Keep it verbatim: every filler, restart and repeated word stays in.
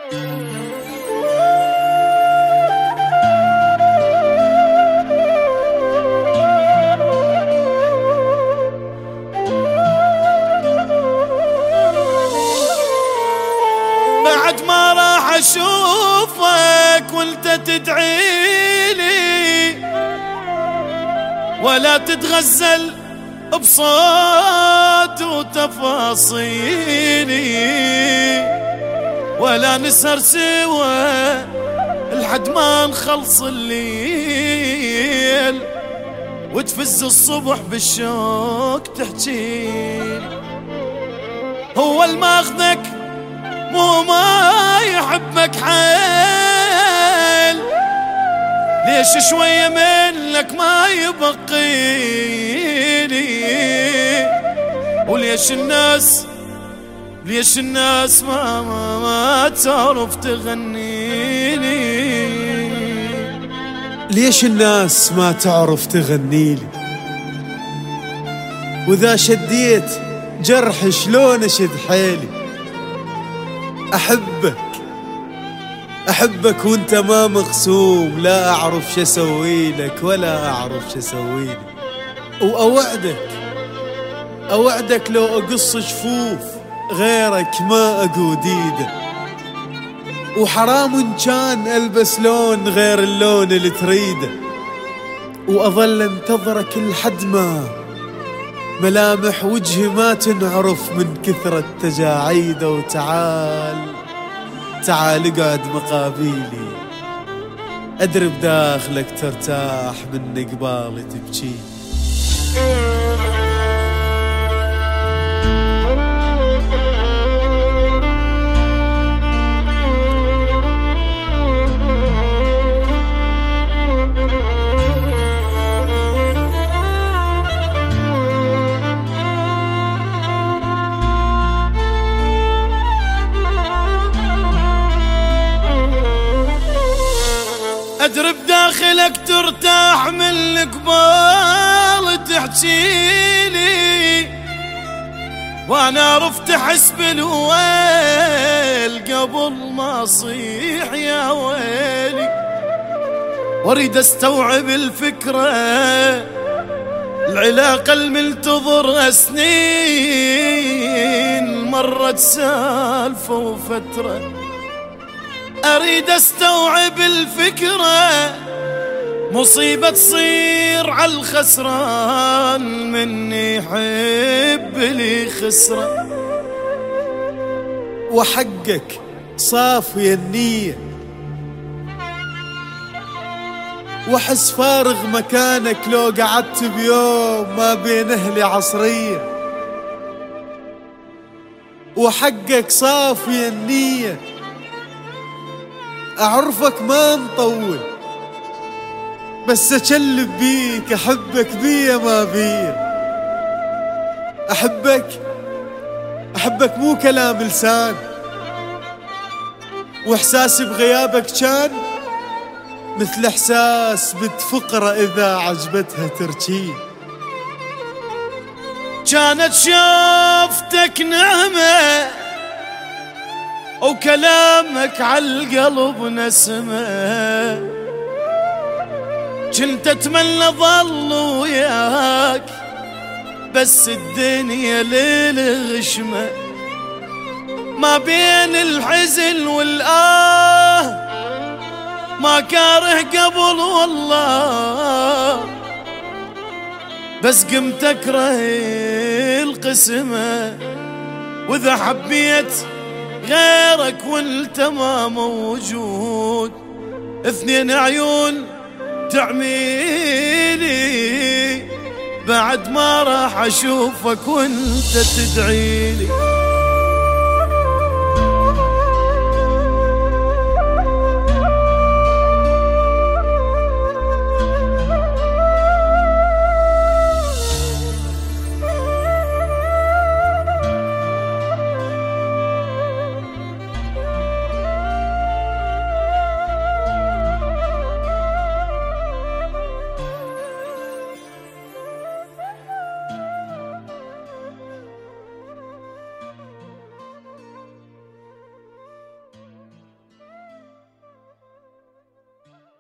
بعد ما راح اشوفك وانت تدعيلي ولا تتغزل بصوت وتفاصيلي ولا نسهر سوا لحد ما نخلص الليل وتفز الصبح بالشوق تحجيلي. هو الماخذك مو ما يحبك حيل، ليش شوية منك ما يبقيني؟ وليش الناس ليش الناس ما ما, ما تعرف تغنيني؟ ليش الناس ما تعرف تغنيلي؟ وإذا شديت جرح شلون أشد حيلي؟ أحبك أحبك وانت ما مغصوم، لا أعرف شو أسوي لك ولا أعرف شو أسوي لك. وأوعدك أوعدك لو أقص جفوف غيرك ما أقود إيده، وحرام إن كان ألبس لون غير اللون اللي تريده، وأظل انتظرك لحد ما ملامح وجهي ما تنعرف من كثرة تجاعيده. وتعال تعال اقعد مقابيلي، أدري بداخلك ترتاح من قبالي تبكي. أدري بداخلك ترتاح من القبال تحجيلي، وأنا عرفت أحس بالويل قبل ما أصيح يا ويلي. وأريد أستوعب الفكرة العلاقة المنتظر سنين مرت سالفة وفترة. أريد أستوعب الفكرة مصيبة تصير على الخسران مني يحب لي خسرة. وحقك صافي النية، وحس فارغ مكانك لو قعدت بيوم ما بين أهلي عصرية. وحقك صافي النية، أعرفك ما مطول بس أكلب بيك، أحبك بيا ما بيا. أحبك أحبك مو كلام لسان، وإحساسي بغيابك كان مثل إحساس بنت فقرة إذا عجبتها تركين. كانت شافتك نعمة وكلامك عالقلب نسمة، كنت اتمنى ظل وياك بس الدنيا ليل غشمة. ما بين الحزن والآه ما كاره قبل والله، بس قمت اكره القسمة. واذا حبيت غيرك وانت ما موجود، اثنين عيون تعميلي بعد ما راح اشوفك وانت تدعيلي.